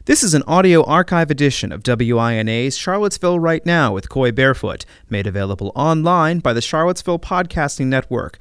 This is an audio archive edition of WINA's Charlottesville Right Now with Coy Barefoot, made available online by the Charlottesville Podcasting Network,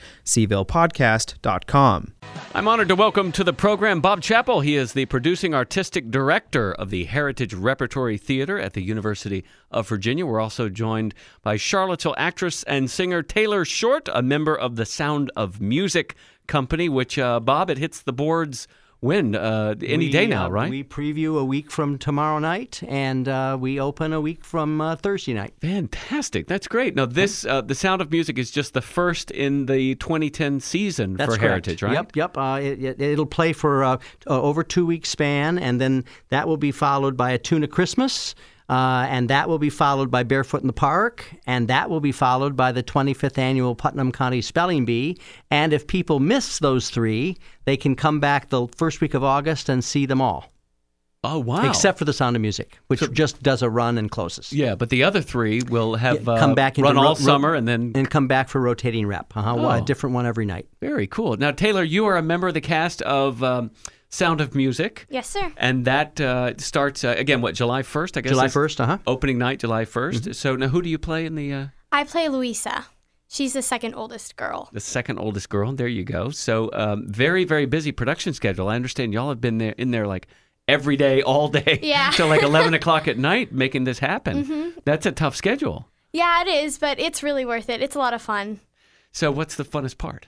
cvillePodcast.com. I'm honored to welcome to the program Bob Chappell. He is the producing artistic director of the Heritage Repertory Theater at the University of Virginia. We're also joined by Charlottesville actress and singer Taylor Short, a member of the Sound of Music company, which, Bob, it hits the boards when? Any day now, right? We preview a week from tomorrow night, and we open a week from Thursday night. Fantastic. That's great. Now, this The Sound of Music is just the first in the 2010 season That's for correct. Heritage, right? Yep. It'll play for over 2 week span, and then that will be followed by a Tuna Christmas, and that will be followed by Barefoot in the Park, and that will be followed by the 25th Annual Putnam County Spelling Bee. And if people miss those three, they can come back the first week of August and see them all. Oh, wow. Except for the Sound of Music, which just does a run and closes. Yeah, but the other three will have come back run all summer and come back for rotating rep. A different one every night. Very cool. Now, Taylor, you are a member of the cast of Sound of Music. Yes, sir. And that starts, again, July 1st, I guess? July 1st, Opening night, July 1st. Mm-hmm. So now who do you play in the... I play Louisa. She's the second oldest girl. The second oldest girl. There you go. So very, very busy production schedule. I understand y'all have been in there like every day, all day, till like 11 o'clock at night making this happen. Mm-hmm. That's a tough schedule. Yeah, it is, but it's really worth it. It's a lot of fun. So what's the funnest part?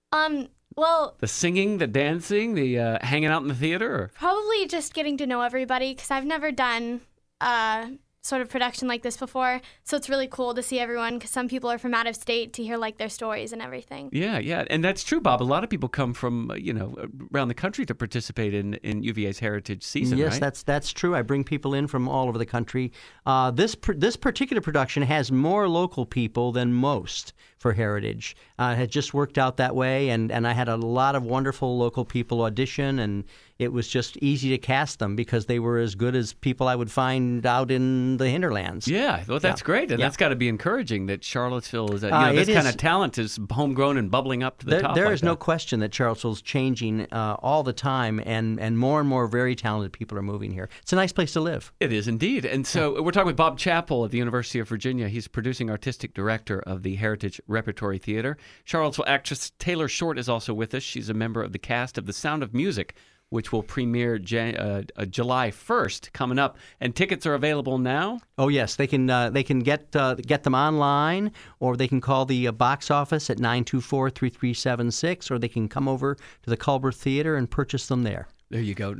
Well, the singing, the dancing, the hanging out in the theater? Or? Probably just getting to know everybody, because I've never done sort of production like this before. So it's really cool to see everyone, because some people are from out of state, to hear like their stories and everything. Yeah. And that's true, Bob. A lot of people come from, around the country to participate in UVA's Heritage season, yes, right? that's true. I bring people in from all over the country. This particular production has more local people than most for Heritage. It had just worked out that way, and I had a lot of wonderful local people audition, and it was just easy to cast them because they were as good as people I would find out in the hinterlands. Yeah, well, that's great, and that's got to be encouraging that Charlottesville is, this kind of talent is homegrown and bubbling up to the top. There is no question that Charlottesville's changing all the time, and more very talented people are moving here. It's a nice place to live. It is indeed. And so we're talking with Bob Chappell at the University of Virginia. He's producing artistic director of the Heritage Repertory Theater. Charlottesville actress Taylor Short is also with us. She's a member of the cast of The Sound of Music, which will premiere July 1st coming up. And tickets are available now? Oh, yes. They can get them online, or they can call the box office at 924-3376, or they can come over to the Culber Theater and purchase them there. There you go,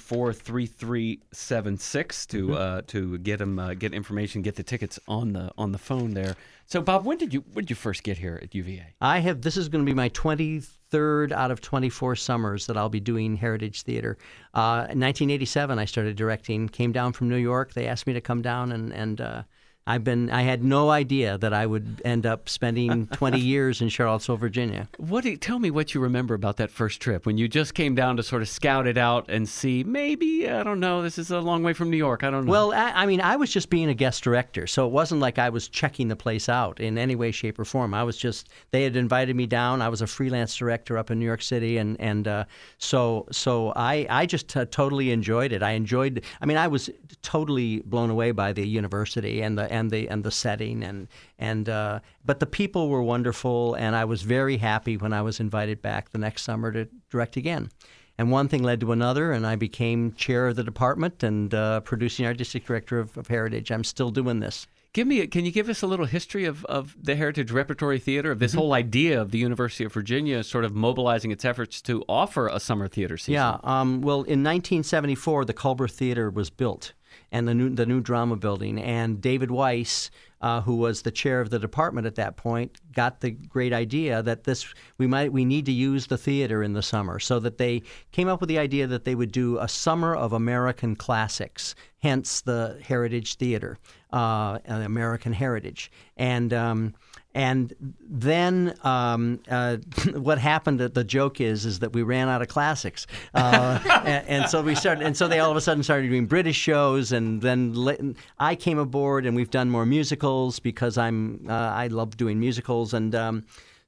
924-3376 to get information, get the tickets on the phone there. So, Bob, when did you first get here at UVA? This is going to be my 23rd out of 24 summers that I'll be doing Heritage Theater. In 1987, I started directing. Came down from New York. They asked me to come down, and I had no idea that I would end up spending 20 years in Charlottesville, Virginia. Tell me what you remember about that first trip when you just came down to sort of scout it out and see, maybe, I don't know, this is a long way from New York, I don't know. Well, I was just being a guest director, so it wasn't like I was checking the place out in any way, shape, or form. They had invited me down. I was a freelance director up in New York City, and so I just totally enjoyed it. I was totally blown away by the university and the setting, but the people were wonderful, and I was very happy when I was invited back the next summer to direct again. And one thing led to another, and I became chair of the department and producing artistic director of Heritage. I'm still doing this. Can you give us a little history of the Heritage Repertory Theater, of this whole idea of the University of Virginia sort of mobilizing its efforts to offer a summer theater season? Yeah, well, in 1974, the Culber Theater was built, and the new drama building, and David Weiss, who was the chair of the department at that point, got the great idea that we need to use the theater in the summer, so that they came up with the idea that they would do a summer of American classics, hence the Heritage Theater, American Heritage, and then what happened? The joke is that we ran out of classics, and so we started. And so they all of a sudden started doing British shows, and then I came aboard, and we've done more musicals because I love doing musicals, and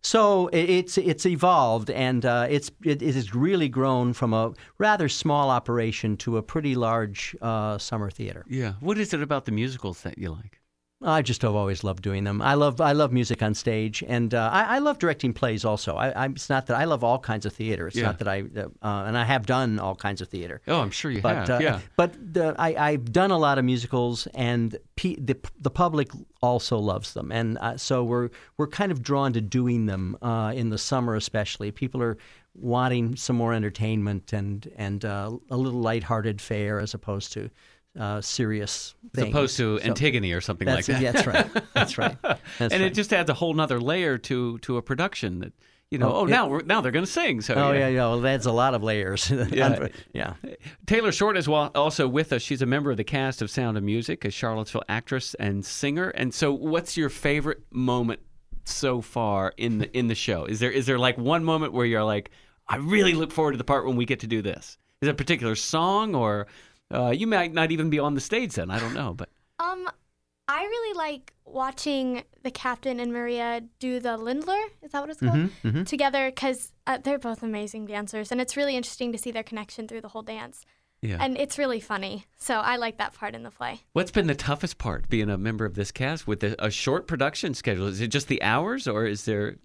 So it's evolved, and it has really grown from a rather small operation to a pretty large summer theater. Yeah. What is it about the musicals that you like? I just have always loved doing them. I love music on stage, and I love directing plays also. It's not that I love all kinds of theater. It's not that and I have done all kinds of theater. Oh, I'm sure you have. Yeah. But I've done a lot of musicals, and the public also loves them, and so we're kind of drawn to doing them in the summer, especially. People are wanting some more entertainment and a little lighthearted fare as opposed to serious things. As opposed to Antigone or something like that. That's right. That's right. It just adds a whole nother layer to a production that, now they're going to sing. So Well, that's a lot of layers. Yeah. Taylor Short is also with us. She's a member of the cast of Sound of Music, a Charlottesville actress and singer. And so what's your favorite moment so far in the show? Is there like one moment where you're like, I really look forward to the part when we get to do this? Is it a particular song, or you might not even be on the stage then? I don't know, but I really like watching the captain and Maria do the Lindler. Is that what it's called? Together, because they're both amazing dancers, and it's really interesting to see their connection through the whole dance. Yeah. And it's really funny, so I like that part in the play. What's been the toughest part being a member of this cast with a short production schedule? Is it just the hours, or is there?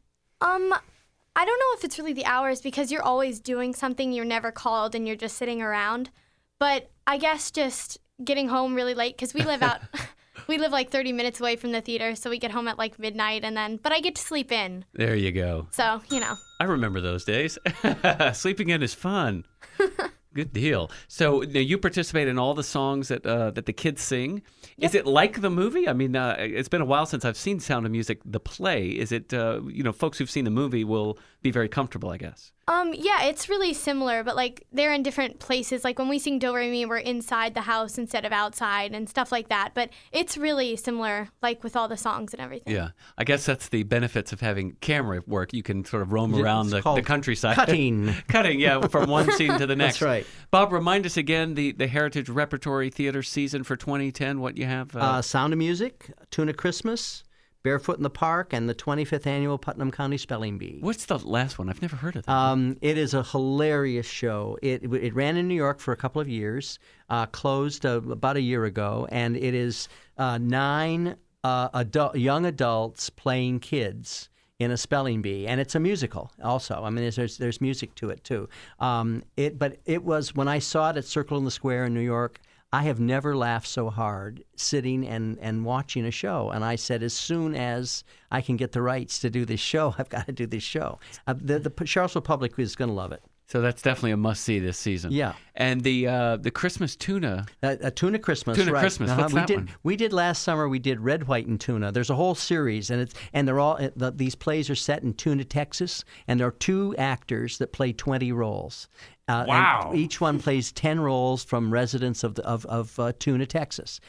I don't know if it's really the hours, because you're always doing something. You're never called, and you're just sitting around. But I guess just getting home really late, because we live out. We live like 30 minutes away from the theater, so we get home at like midnight, but I get to sleep in. There you go. So, I remember those days. Sleeping in is fun. Good deal. So now you participate in all the songs that the kids sing. Yep. Is it like the movie? I mean, it's been a while since I've seen Sound of Music, the play. Is it, folks who've seen the movie will be very comfortable, I guess. Yeah, it's really similar, but like they're in different places. Like when we sing Do Re Mi, we're inside the house instead of outside and stuff like that. But it's really similar, like with all the songs and everything. Yeah, I guess that's the benefits of having camera work. You can sort of roam around the countryside. Cutting, yeah, from one scene to the next. That's right. Bob, remind us again the Heritage Repertory Theater season for 2010. What you have? Sound of Music, Tuna Christmas, Barefoot in the Park, and the 25th Annual Putnam County Spelling Bee. What's the last one? I've never heard of that. It is a hilarious show. It ran in New York for a couple of years, closed about a year ago, and it is 9 young adults playing kids in a spelling bee, and it's a musical also. I mean, there's music to it too. But it was, when I saw it at Circle in the Square in New York, I have never laughed so hard sitting and watching a show. And I said, as soon as I can get the rights to do this show, I've got to do this show. The Charlottesville public is going to love it. So that's definitely a must-see this season. Yeah. And the Christmas tuna. Tuna Christmas. Tuna right. Christmas. What's that one? We did last summer. We did Red, White, and Tuna. There's a whole series, and they're all these plays are set in Tuna, Texas, and there are 2 actors that play 20 roles. Wow! And each one plays 10 roles from residents of Tuna, Texas,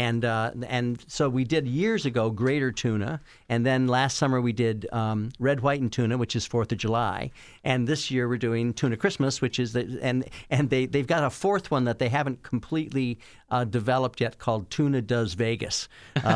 and so we did years ago Greater Tuna, and then last summer we did Red, White, and Tuna, which is 4th of July, and this year we're doing Tuna Christmas, which is and they've got a 4th one that they haven't completely developed yet called Tuna Does Vegas,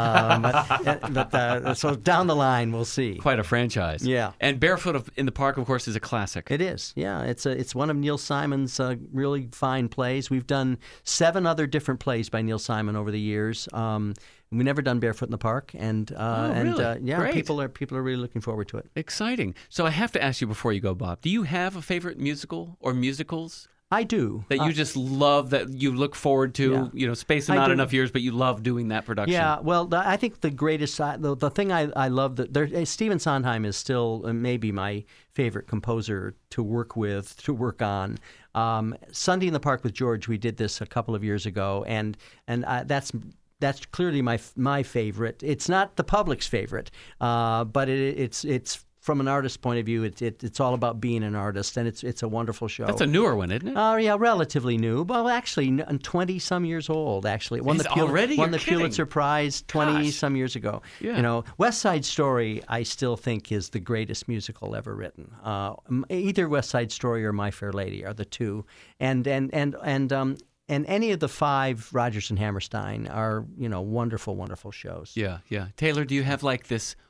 but so down the line we'll see. Quite a franchise. Yeah. And Barefoot in the Park, of course, is a classic. It is. Yeah, it's one of Neil Simon's really fine plays. We've done 7 other different plays by Neil Simon over the years. We've never done Barefoot in the Park, and really? yeah, Great. people are really looking forward to it. Exciting. So I have to ask you before you go, Bob, do you have a favorite musical or musicals? I do. That you just love, that you look forward to, spacing out enough years, but you love doing that production. Yeah, well, I think the greatest, the thing I love, Stephen Sondheim is still maybe my favorite composer to work on. Sunday in the Park with George, we did this a couple of years ago, and that's clearly my favorite. It's not the public's favorite, but it's from an artist's point of view, it's all about being an artist, and it's a wonderful show. That's a newer one, isn't it? Yeah, relatively new. Well, actually, 20-some years old, actually. Won the Pulitzer Prize 20-some years ago. Yeah. West Side Story, I still think, is the greatest musical ever written. Either West Side Story or My Fair Lady are the two. And any of the 5 Rodgers and Hammerstein are, wonderful, wonderful shows. Yeah, yeah. Taylor, do you have like this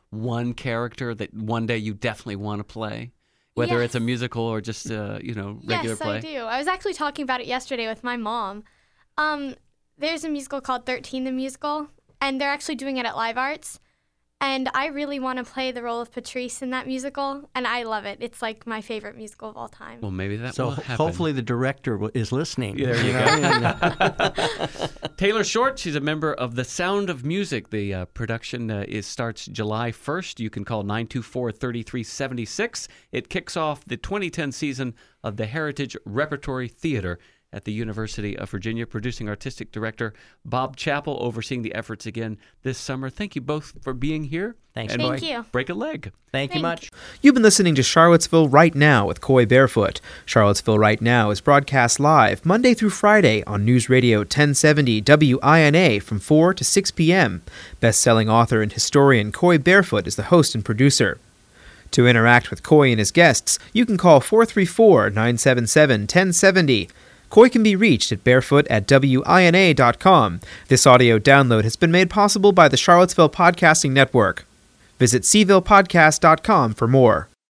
one character that one day you definitely want to play? Whether it's a musical or just regular play. Yes, I do. I was actually talking about it yesterday with my mom. There's a musical called 13 the Musical, and they're actually doing it at Live Arts. And I really want to play the role of Patrice in that musical, and I love it. It's like my favorite musical of all time. Well, maybe that will happen. Hopefully the director is listening. There you go. Taylor Short, she's a member of The Sound of Music. The production starts July 1st. You can call 924-3376. It kicks off the 2010 season of the Heritage Repertory Theater at the University of Virginia. Producing artistic director Bob Chappell overseeing the efforts again this summer. Thank you both for being here. Thanks, and Thank you. Break a leg. Thank you much. You've been listening to Charlottesville Right Now with Coy Barefoot. Charlottesville Right Now is broadcast live Monday through Friday on News Radio 1070 WINA from 4 to 6 p.m. Best-selling author and historian Coy Barefoot is the host and producer. To interact with Coy and his guests, you can call 434-977-1070. Coy can be reached at barefoot@wina.com. This audio download has been made possible by the Charlottesville Podcasting Network. Visit cvillepodcast.com for more.